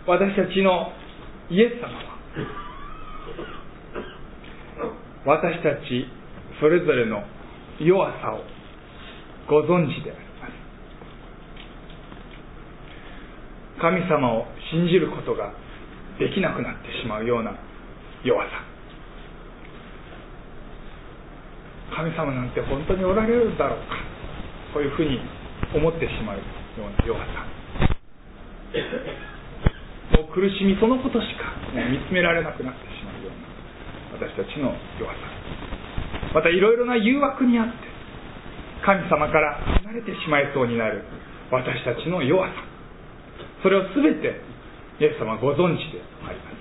私たちのイエス様は私たちそれぞれの弱さをご存知であります。神様を信じることができなくなってしまうような弱さ、神様なんて本当におられるだろうか、そういうふうに思ってしまうような弱さ、もう苦しみそのことしか見つめられなくなってしまうような私たちの弱さ、またいろいろな誘惑にあって神様から離れてしまいそうになる私たちの弱さ、それをすべてイエス様はご存知であります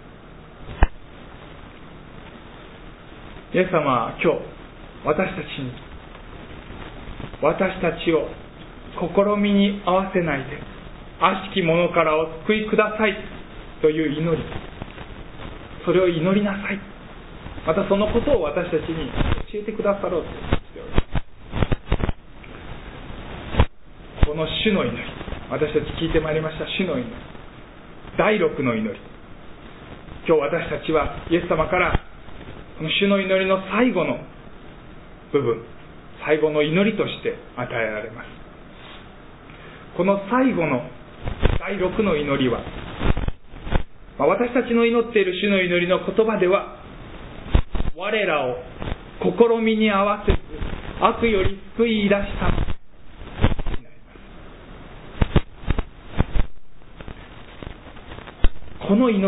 。イエス様は今日私たちを試みに合わせないで悪しき者からお救いくださいという祈り、それを祈りなさい、またそのことを私たちに教えてくださろうとしております。この主の祈り、私たち聞いてまいりました主の祈り、第6の祈り、今日私たちはイエス様からこの主の祈りの最後の部分、最後の祈りとして与えられます。この最後の第6の祈りは、私たちの祈っている主の祈りの言葉では、我らを試みに合わせず悪より救い出したになります。この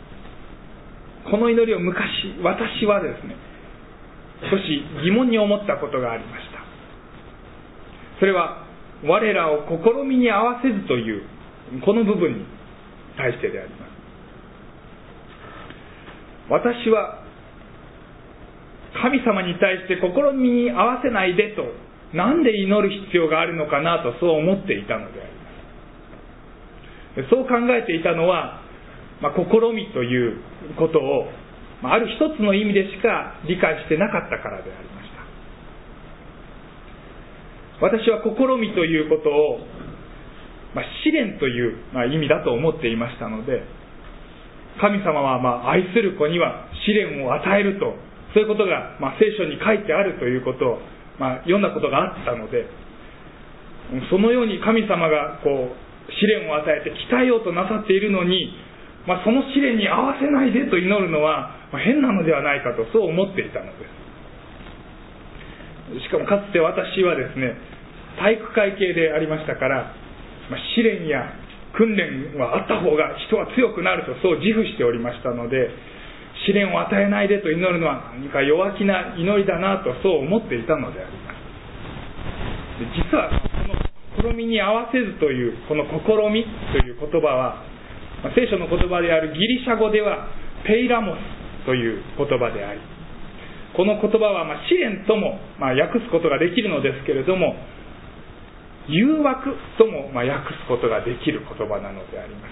祈りを昔私はですね、少し疑問に思ったことがありました。それは我らを試みに合わせずというこの部分に対してであります。私は神様に対して試みに合わせないでとなんで祈る必要があるのかなとそう思っていたのであります。そう考えていたのは、試みということをある一つの意味でしか理解してなかったからでありました。私は試みということを、試練という意味だと思っていましたので、神様は愛する子には試練を与えると、そういうことが聖書に書いてあるということを読んだことがあったので、そのように神様が試練を与えて鍛えようとなさっているのに、その試練に合わせないでと祈るのは変なのではないかとそう思っていたのです。しかもかつて私はですね、体育会系でありましたから、試練や訓練はあった方が人は強くなるとそう自負しておりましたので、試練を与えないでと祈るのは何か弱気な祈りだなとそう思っていたのであります。実はこの試みに合わせずというこの試みという言葉は、聖書の言葉であるギリシャ語ではペイラモスという言葉であり、この言葉は試練とも訳すことができるのですけれども、誘惑とも訳すことができる言葉なのであります。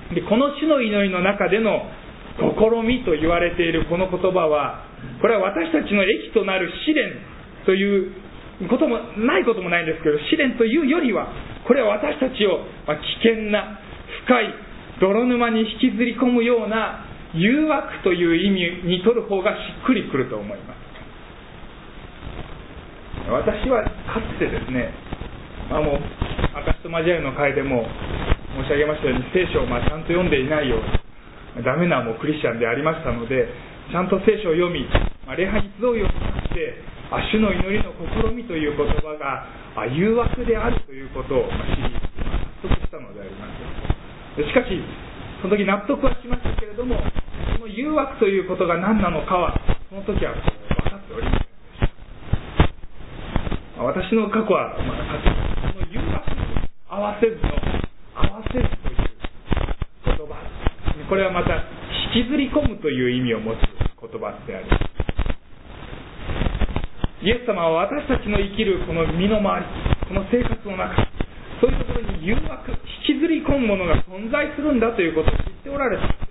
で、この主の祈りの中での試みと言われているこの言葉は、これは私たちの益となる試練ということもないこともないんですけど、試練というよりはこれは私たちを危険な深い泥沼に引きずり込むような誘惑という意味に取る方がしっくりくると思います。私はかつてですね、もう赤と交わりの会でも申し上げましたように、聖書をちゃんと読んでいないようダメなクリスチャンでありましたので、ちゃんと聖書を読み、礼拝に集うようになって、主の祈りの試みという言葉が誘惑であるということを知り、納得したのであります。しかしその時納得はしましたけれども、その誘惑ということが何なのかはその時は分かっておりませんでした。私の過去はその誘惑に合わせずの合わせずという言葉、これはまた引きずり込むという意味を持つ言葉であります。イエス様は私たちの生きるこの身の回り、この生活の中、そういうところに誘惑、引きずり込むものが存在するんだということを知っておられたのであ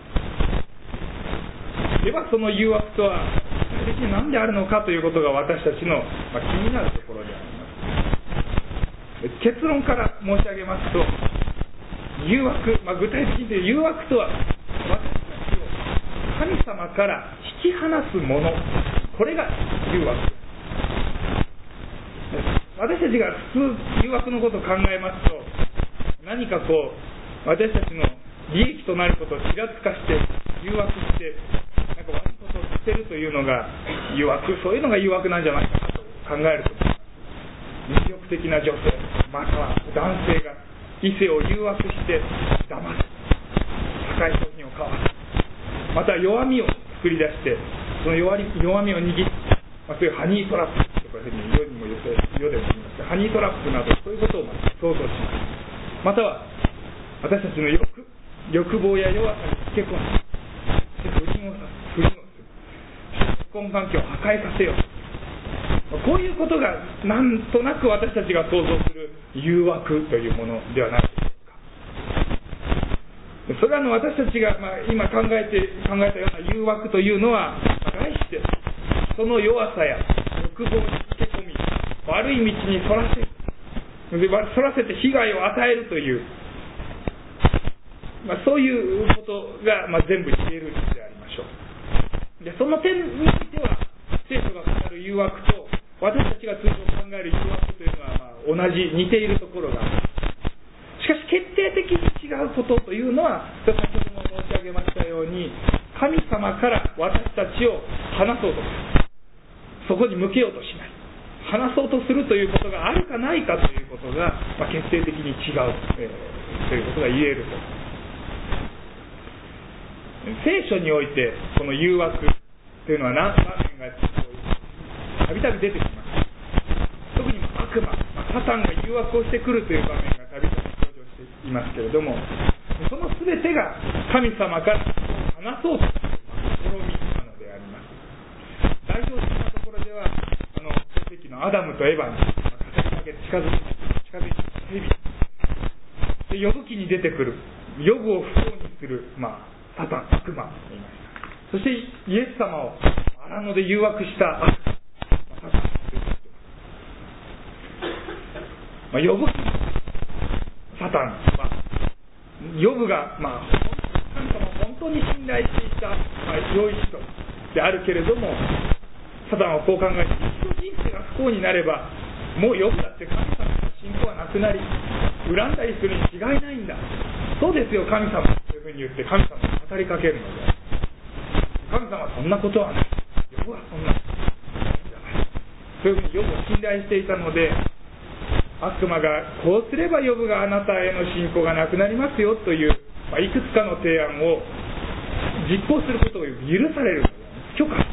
ります。ではその誘惑とは具体的に何であるのかということが私たちの気になるところであります。結論から申し上げますと、 誘惑、具体的に言う誘惑とは、私たちを神様から引き離すもの、これが誘惑。私たちが普通誘惑のことを考えますと、何か私たちの利益となることをちらつかして誘惑して、なんか悪いことをさせるというのが誘惑、そういうのが誘惑なんじゃないかなと考えると思います。魅力的な女性、または男性が異性を誘惑して騙す、高い商品を買わす、また弱みを作り出してその弱みを握って、そういうハニートラップとか世にも世でも言いますが、ハニートラップなどそういうことを想像します。または私たちの欲望や弱さにつけ込んで不倫をする、結婚関係を破壊させよう、こういうことがなんとなく私たちが想像する誘惑というものではないでしょうか。それは私たちが今考えたような誘惑というのは、題してその弱さや欲望につけ込み、悪い道にそらせて被害を与えるという、そういうことが全部言えるでありましょう。でその点については、聖書が語る誘惑と私たちが通常考える誘惑というのは似ているところがある。しかし決定的に違うことというのは、先ほども申し上げましたように、神様から私たちを離そうとする、そこに向けようとしない、離そうとするということがあるかないかということが、決定的に違う、ということが言えると。聖書においてこの誘惑というのは場面がたびたび出てきます。特に悪魔、サタンが誘惑をしてくるという場面がたびたび登場していますけれども、その全てが神様から離そうという試みなのであります。代表的なところでは、創世記のアダムとエバに語りかけて近づいて蛇で、ヨブ記に出てくるヨブを不幸にする、サタン、悪魔と言いました。そしてイエス様を荒野で誘惑した悪魔、サタンと言ってます。ヨブ記のサタン、ヨブが神様を本当に信頼していた、良い人であるけれども、サタンはこう考えて、一度人生が不幸になれば、もうヨブだって神様の信仰はなくなり、恨んだりするに違いないんだ。そうですよ神様というふうに言って神様に語りかけるので、神様はそんなことはない、ヨブはそんなことじゃない、そういうふうにヨブを信頼していたので、悪魔がこうすればヨブがあなたへの信仰がなくなりますよという、いくつかの提案を実行することを許される、許可、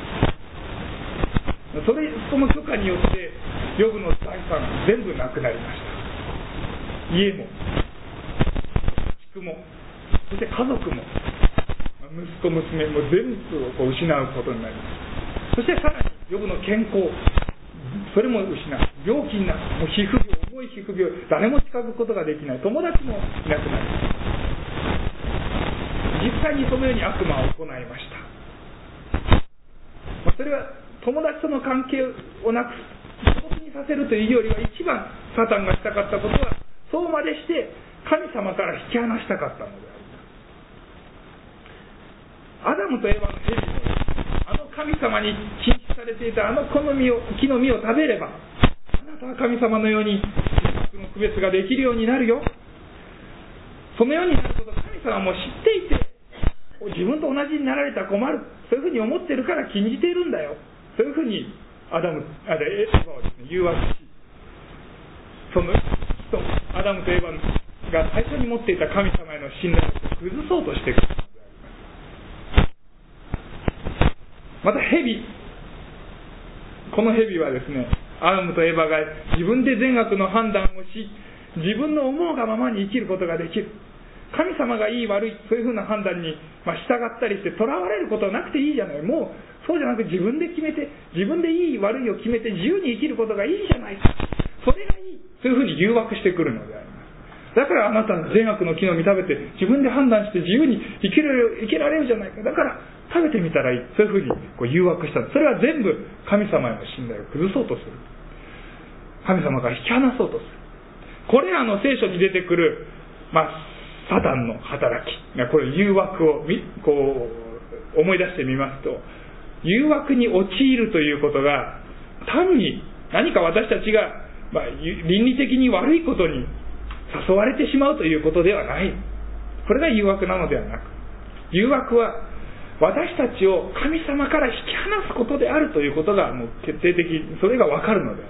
その許可によってヨブの財産全部なくなりました。家も地区も、そして家族も息子娘も全部を失うことになります。そしてさらにヨブの健康、それも失う、病気になる、もう皮膚病、重い皮膚病、誰も近づくことができない、友達もいなくなります。実際にそのように悪魔を行いました。それは友達との関係をなくす、孤独にさせるというよりは、一番サタンがしたかったことは、そうまでして神様から引き離したかったのである。アダムとエバの蛇も、神様に禁止されていた木の実を食べれば、あなたは神様のように善悪の区別ができるようになるよ。そのようになることを神様も知っていて、自分と同じになられたら困る、そういうふうに思っているから禁じているんだよ、そういうふうにエバを誘惑し、そのアダムとエバが最初に持っていた神様への信頼を崩そうとしてくるのであります。またこの蛇はですね、アダムとエバが自分で善悪の判断をし、自分の思うがままに生きることができる、神様がいい悪いそういうふうな判断に従ったりしてとらわれることはなくていいじゃない、もうそうじゃなく自分で決めて、自分でいい悪いを決めて自由に生きることがいいじゃないか、それがいい、そういうふうに誘惑してくるのであります。だからあなたの善悪の木の実食べて自分で判断して自由に生きられるじゃないか、だから食べてみたらいい、そういうふうに誘惑した。それは全部神様への信頼を崩そうとする、神様から引き離そうとする。これらの聖書に出てくる、 サタンの働き、これ誘惑をこう思い出してみますと、誘惑に陥るということが単に何か私たちが、倫理的に悪いことに誘われてしまうということではない。これが誘惑なのではなく、誘惑は私たちを神様から引き離すことであるということがもう決定的、それが分かるのであり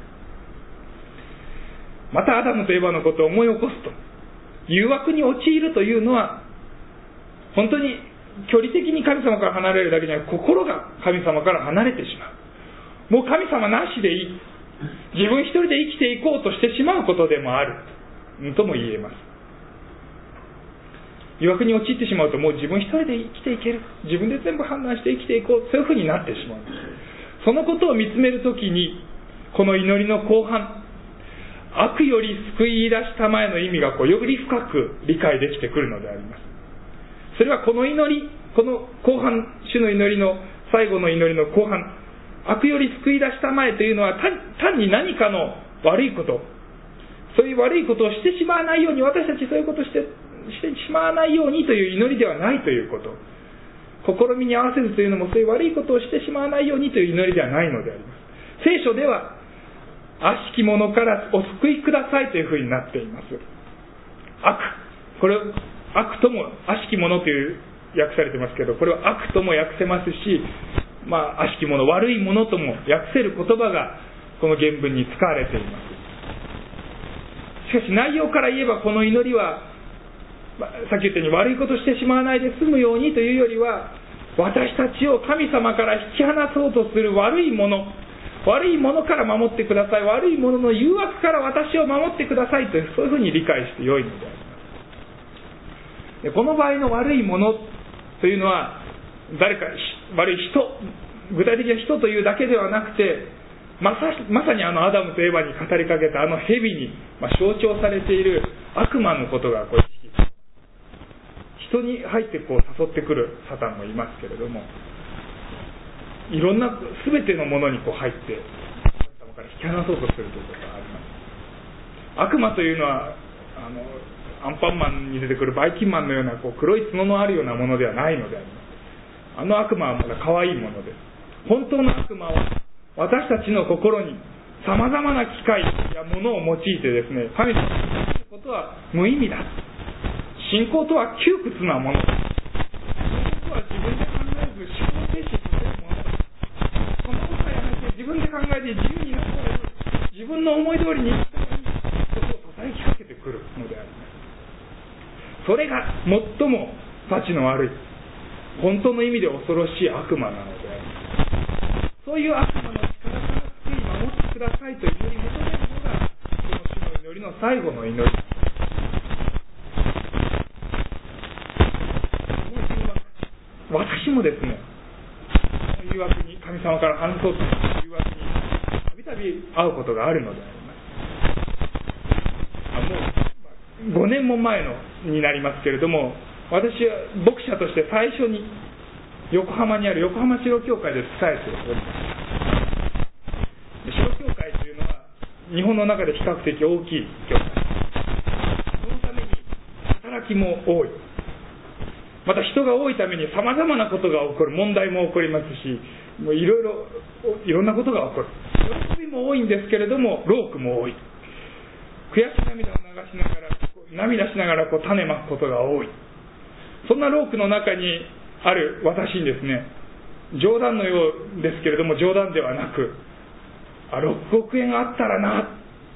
ます。またアダムとエバのことを思い起こすと、誘惑に陥るというのは本当に距離的に神様から離れるだけじゃなく、心が神様から離れてしまう。もう神様なしでいい、自分一人で生きていこうとしてしまうことでもあるとも言えます。誘惑に陥ってしまうと、もう自分一人で生きていける、自分で全部判断して生きていこう、そういうふうになってしまうんです。そのことを見つめるときに、この祈りの後半、悪より救い出したまえの意味がより深く理解できてくるのであります。それはこの祈り、この後半、主の祈りの最後の祈りの後半、悪より救い出したまえというのは単に何かの悪いこと、そういう悪いことをしてしまわないように、私たちそういうことをしてしまわないようにという祈りではないということ、試みに合わせずというのもそういう悪いことをしてしまわないようにという祈りではないのであります。聖書では悪しき者からお救いくださいというふうになっています。これ悪とも悪しき者という訳されてますけど、これは悪とも訳せますし、悪しき者、悪い者とも訳せる言葉がこの原文に使われています。しかし内容から言えば、この祈りはさっき言ったように悪いことをしてしまわないで済むようにというよりは、私たちを神様から引き離そうとする悪いものから守ってください、悪いものの誘惑から私を守ってくださいという、そういうふうに理解してよいのであります。でこの場合の悪いものというのは、誰か悪い人、具体的な人というだけではなくて、まさにアダムとエバに語りかけた蛇に象徴されている悪魔のことが人に入って誘ってくるサタンもいますけれども、いろんな全てのものに入って神様から引き離そうとするということがあります。悪魔というのはアンパンマンに出てくるバイキンマンのような黒い角のあるようなものではないのであります。悪魔はまだ可愛いものです。本当の悪魔は私たちの心にさまざまな機械やものを用いてですね、神様にすることは無意味だ、信仰とは窮屈なもの、信仰とは自分で考えず思考停止させるものだ、そのことはやめて自分で考えて自由になったら自分の思い通りに生きたらいいことを叩きかけてくるのであります。それが最も幸の悪い、本当の意味で恐ろしい悪魔なのであります。そういう悪魔の力から救い守ってくださいと祈り求めるのがこの主の祈りの最後の祈り。私もですね、誘惑に、神様から離そうという誘惑にたびたび会うことがあるのであります。もう5年も前になりますけれども、私は牧者として最初に横浜にある横浜城教会で仕えております。城教会というのは日本の中で比較的大きい教会、そのために働きも多い、また人が多いためにさまざまなことが起こる、問題も起こりますし、もういろんなことが起こる。喜びも多いんですけれども、労苦も多い。悔し涙を流しながら、涙しながら種まくことが多い。そんな労苦の中にある私にですね、冗談のようですけれども冗談ではなく、6億円あったらな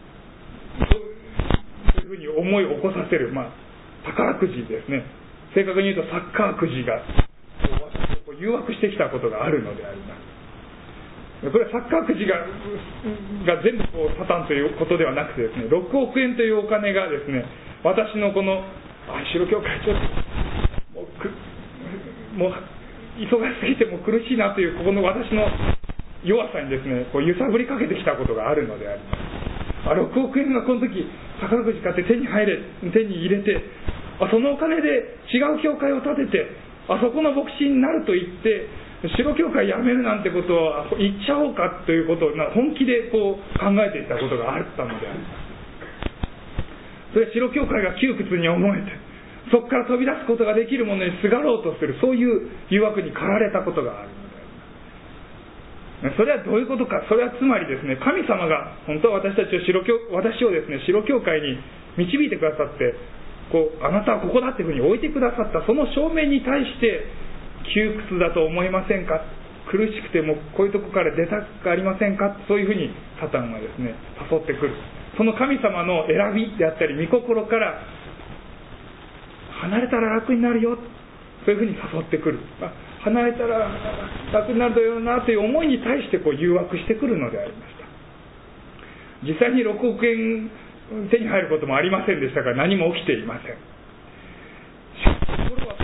というふうに思いを起こさせる、宝くじですね、正確に言うとサッカーくじが私を誘惑してきたことがあるのであります。これはサッカーくじが全部サタンということではなくてですね、6億円というお金がですね、私のこの城教会ちょっともう忙しすぎても苦しいなというここの私の弱さにですね、揺さぶりかけてきたことがあるのであります。6億円がこの時宝くじ買って手に入れて、そのお金で違う教会を建てて、そこの牧師になると言って城教会辞めるなんてことを言っちゃおうかということを本気で考えていたことがあったのであります。それは城教会が窮屈に思えて、 そこから飛び出すことができるものにすがろうとする、そういう誘惑に駆られたことがあるのであります。それはどういうことか。それはつまりですね、神様が本当は私をですね、白教会に導いてくださって、あなたはここだっていうふうに置いてくださった、その証明に対して窮屈だと思いませんか、苦しくてもこういうとこから出たくありませんか、そういうふうにサタンはですね誘ってくる。その神様の選びであったり御心から離れたら楽になるよ、そういうふうに誘ってくる。離れたら楽になるだよなという思いに対して誘惑してくるのでありました。実際に6億円手に入ることもありませんでしたから、何も起きていません。心は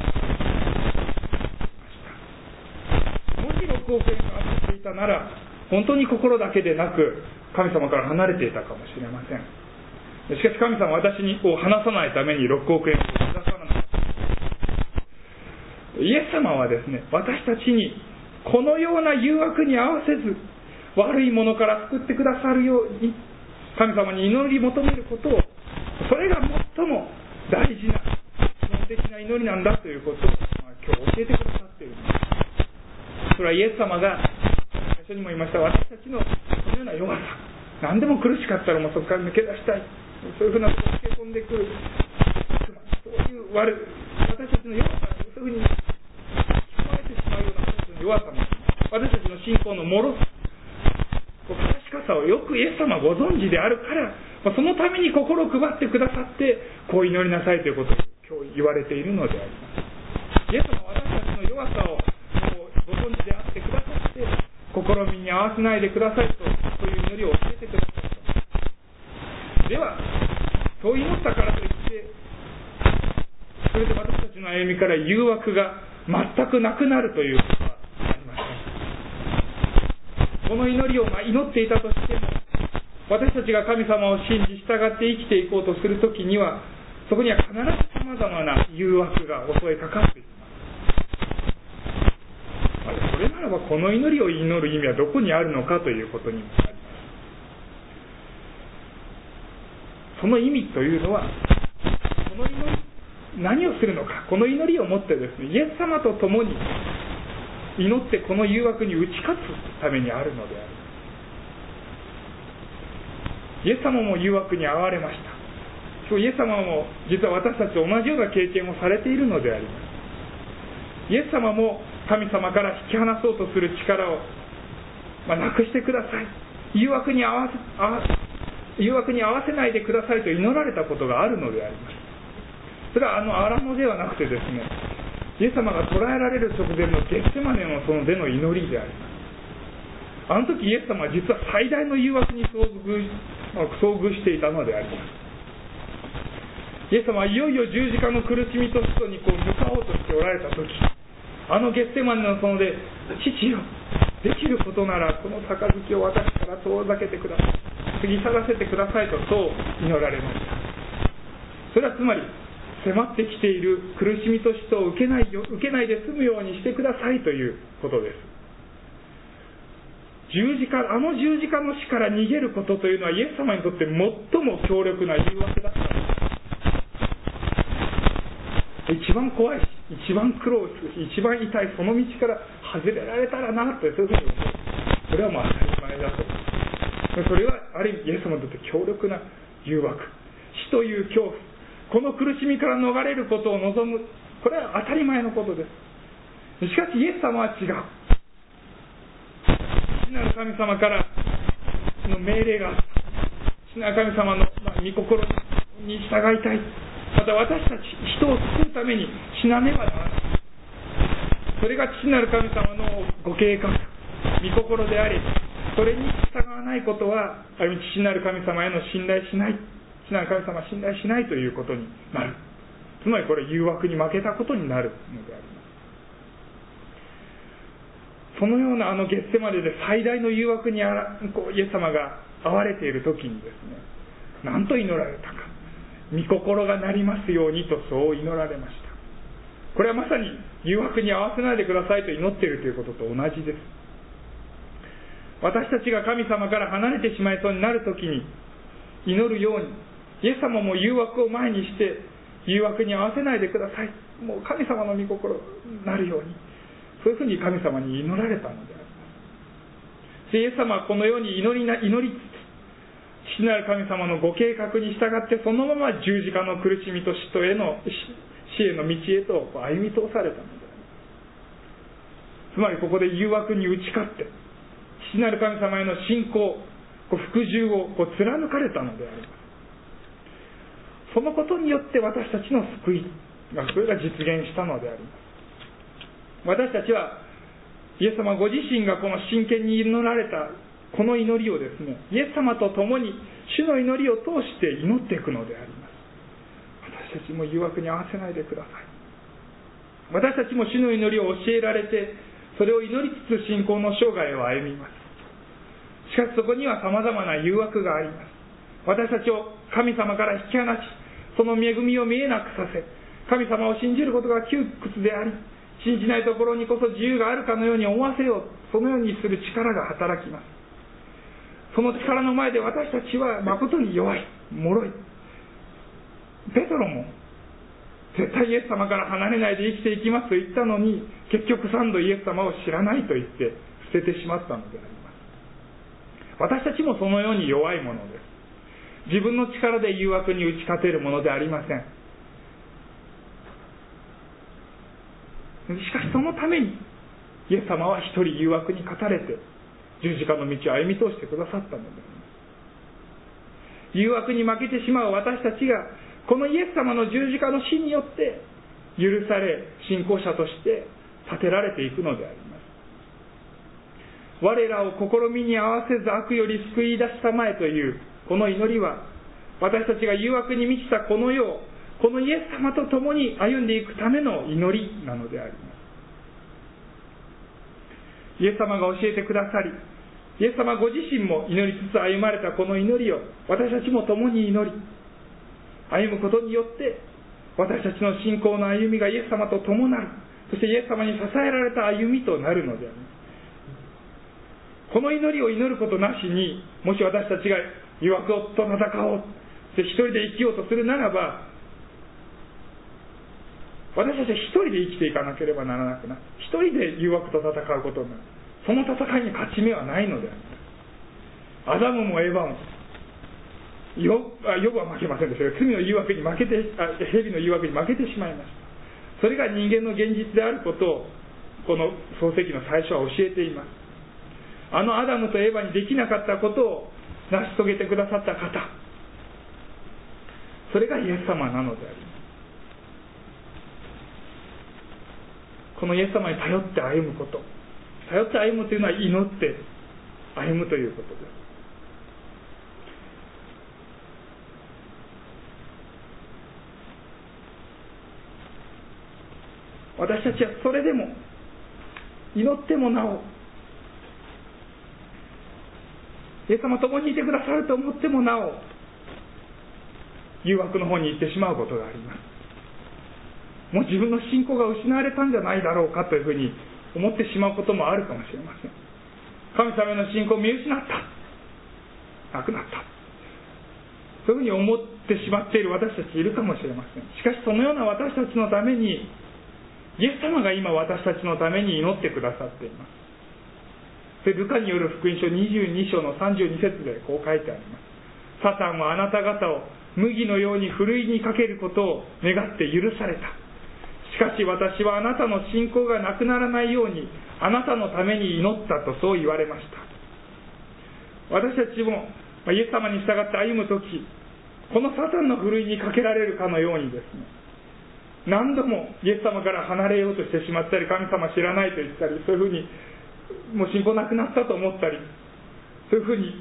もし6億円が当たっていたなら、本当に心だけでなく神様から離れていたかもしれません。しかし神様は私に離さないために6億円をくださらなかった。イエス様はですね、私たちにこのような誘惑に合わせず、悪いものから救ってくださるように神様に祈り求めることを、それが最も大事な基本的な祈りなんだということを、今日教えてくださっているんです。それはイエス様が最初にも言いました、私たちのこのような弱さ、何でも苦しかったらもうそこから抜け出したい、そういうふうなことをつけ込んでくる、そういう私たちの弱さ、そういうふうに聞こえてしまうような私たちの弱さも、私たちの信仰の脆さ、確かさをよくイエス様はご存知であるから、そのために心を配ってくださって、こう祈りなさいということを今日言われているのであります。イエス様は私たちの弱さをご存知であってくださって、試みに合わせないでくださいと、そういう祈りを教えてくださった。ではそう祈ったからといって、それで私たちの歩みから誘惑が全くなくなるということはありません。この祈りを祈っていたとしても、私たちが神様を信じ従って生きていこうとするときには、そこには必ずさまざまな誘惑が襲いかかっていきます。それならばこの祈りを祈る意味はどこにあるのかということにもなります。その意味というのは、この祈り、何をするのか、この祈りをもってですね、イエス様と共に祈ってこの誘惑に打ち勝つためにあるのである。イエス様も誘惑に遭われました。今日イエス様も実は私たちと同じような経験をされているのであります。イエス様も神様から引き離そうとする力を、なくしてください、誘惑に合わせないでくださいと祈られたことがあるのであります。それは荒野ではなくてですね、イエス様が捕らえられる直前のゲッセマネのそのでの祈りであります。あの時イエス様は実は最大の誘惑に遭遇していたのであります。イエス様はいよいよ十字架の苦しみと死に向かおうとしておられた時、あのゲッセマネの園で、父よ、できることならこの杯を私から遠ざけてください、過ぎ去らせてくださいとそう祈られました。それはつまり迫ってきている苦しみと死とを受けないで済むようにしてくださいということです。あの十字架の死から逃げることというのはイエス様にとって最も強力な誘惑だったんです。一番怖いし、一番苦労するし、一番痛いその道から外れられたらなと、そういうふうに思う。それは当たり前だと思う。それはある意味イエス様にとって強力な誘惑、死という恐怖、この苦しみから逃れることを望む、これは当たり前のことです。しかしイエス様は違う。父なる神様からの命令があった。父なる神様の御心に従いたい。また私たち人を救うために死なねばならない。それが父なる神様のご計画、御心であり、それに従わないことはある意味父なる神様への信頼しない、父なる神様は信頼しないということになる。つまりこれ誘惑に負けたことになるのであります。そのようなゲッセマネで最大の誘惑にイエス様が遭われている時にですね、何と祈られたか。御心がなりますようにとそう祈られました。これはまさに誘惑に合わせないでくださいと祈っているということと同じです。私たちが神様から離れてしまいそうになるときに祈るように、イエス様も誘惑を前にして誘惑に合わせないでください、もう神様の御心になるように、そういうふうに神様に祈られたのであります。イエス様はこのように祈りつつ、父なる神様のご計画に従って、そのまま十字架の苦しみと死への道へと歩み通されたのであります。つまりここで誘惑に打ち勝って、父なる神様への信仰、服従を貫かれたのであります。そのことによって私たちの救いが実現したのであります。私たちはイエス様ご自身がこの真剣に祈られたこの祈りをですね、イエス様と共に主の祈りを通して祈っていくのであります。私たちも誘惑に合わせないでください。私たちも主の祈りを教えられて、それを祈りつつ信仰の生涯を歩みます。しかしそこには様々な誘惑があります。私たちを神様から引き離し、その恵みを見えなくさせ、神様を信じることが窮屈であり、信じないところにこそ自由があるかのように思わせよう、そのようにする力が働きます。その力の前で私たちは誠に弱い、脆い。ペトロも絶対イエス様から離れないで生きていきますと言ったのに、結局3度イエス様を知らないと言って捨ててしまったのであります。私たちもそのように弱いものです。自分の力で誘惑に打ち勝てるものでありません。しかしそのためにイエス様は一人誘惑に勝たれて十字架の道を歩み通してくださったのです。誘惑に負けてしまう私たちがこのイエス様の十字架の死によって許され、信仰者として立てられていくのであります。我らを試みに合わせず悪より救い出したまえというこの祈りは、私たちが誘惑に満ちたこの世をこのイエス様と共に歩んでいくための祈りなのであります。イエス様が教えてくださり、イエス様ご自身も祈りつつ歩まれたこの祈りを私たちも共に祈り歩むことによって、私たちの信仰の歩みがイエス様と共なる、そしてイエス様に支えられた歩みとなるのであります。この祈りを祈ることなしに、もし私たちが誘惑と戦おう、そして一人で生きようとするならば、私たちは一人で生きていかなければならなくなる。一人で誘惑と戦うことになる。その戦いに勝ち目はないのであります。アダムもエヴァもヨブは負けませんでしたが、罪の誘惑に負けて、蛇の誘惑に負けてしまいました。それが人間の現実であることをこの創世記の最初は教えています。アダムとエヴァにできなかったことを成し遂げてくださった方、それがイエス様なのであります。このイエス様に頼って歩むこと、頼って歩むというのは祈って歩むということです。私たちはそれでも祈ってもなお、イエス様共にいてくださると思ってもなお、誘惑の方に行ってしまうことがあります。もう自分の信仰が失われたんじゃないだろうかというふうに思ってしまうこともあるかもしれません。神様への信仰を見失った、なくなった、そういうふうに思ってしまっている私たちいるかもしれません。しかしそのような私たちのためにイエス様が今私たちのために祈ってくださっています。ルカによる福音書22章の32節でこう書いてあります。サタンはあなた方を麦のようにふるいにかけることを願って許された。しかし私はあなたの信仰がなくならないようにあなたのために祈ったとそう言われました。私たちもイエス様に従って歩むとき、このサタンのふるいにかけられるかのようにですね、何度もイエス様から離れようとしてしまったり、神様知らないと言ったり、そういうふうにもう信仰なくなったと思ったり、そういうふうに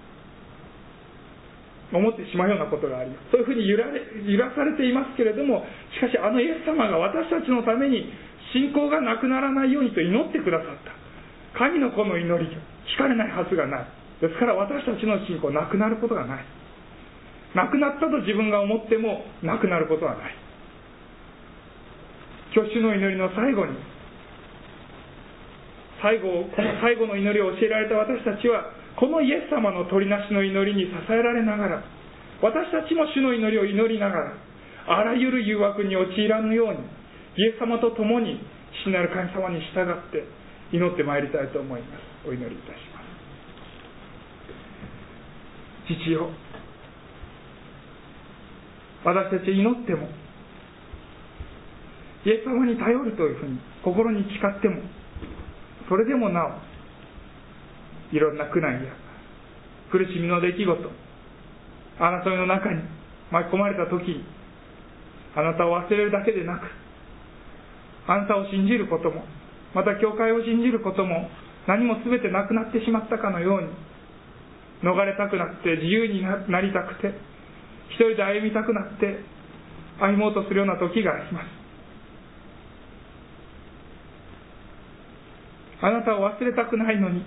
思ってしまうようなことがあります。そういうふうに揺らされていますけれども、しかしイエス様が私たちのために信仰がなくならないようにと祈ってくださった。神の子の祈りが聞かれないはずがない。ですから私たちの信仰なくなることがない。なくなったと自分が思ってもなくなることはない。今日主の祈りの最後に、この最後の祈りを教えられた私たちは、このイエス様の取りなしの祈りに支えられながら、私たちも主の祈りを祈りながら、 あらゆる誘惑に陥らぬように、イエス様と共に父なる神様に従って祈ってまいりたいと思います。お祈りいたします。父よ、私たち祈っても、イエス様に頼るというふうに心に誓っても、それでもなおいろんな苦難や苦しみの出来事、争いの中に巻き込まれた時に、あなたを忘れるだけでなく、あなたを信じることも、また教会を信じることも、何も全てなくなってしまったかのように、逃れたくなって自由になりたくて、一人で歩みたくなって歩もうとするような時があります。あなたを忘れたくないのに、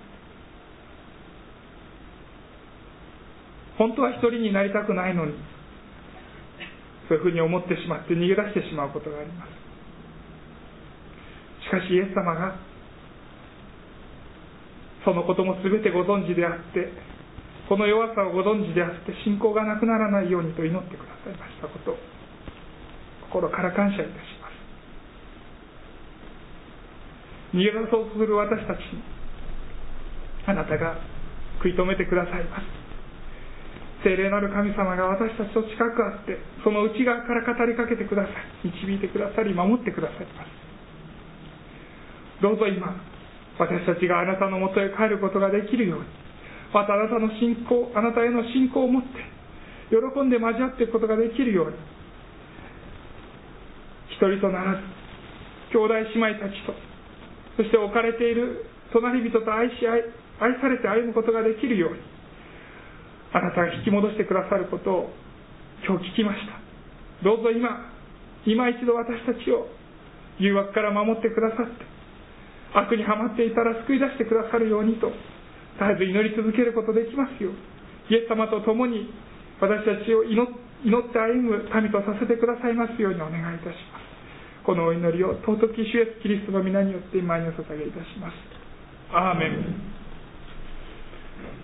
本当は一人になりたくないのに、そういうふうに思ってしまって逃げ出してしまうことがあります。しかしイエス様がそのことも全てご存知であって、この弱さをご存知であって、信仰がなくならないようにと祈ってくださいましたことを心から感謝いたします。逃げ出そうとする私たちにあなたが食い止めてくださいます。聖霊なる神様が私たちと近くあって、その内側から語りかけてください、導いてくださり、守ってくださいます。どうぞ今、私たちがあなたのもとへ帰ることができるように、またあなたの信仰、あなたへの信仰を持って喜んで交わっていくことができるように、一人とならず兄弟姉妹たちと、そして置かれている隣人と愛されて歩むことができるように、あなたが引き戻してくださることを今日聞きました。どうぞ今一度私たちを誘惑から守ってくださって、悪にはまっていたら救い出してくださるようにと絶えず祈り続けることできますよう、イエス様と共に私たちを祈って歩む民とさせてくださいますようにお願いいたします。このお祈りを尊き主イエスキリストの皆によって今にお捧げいたします。アーメン。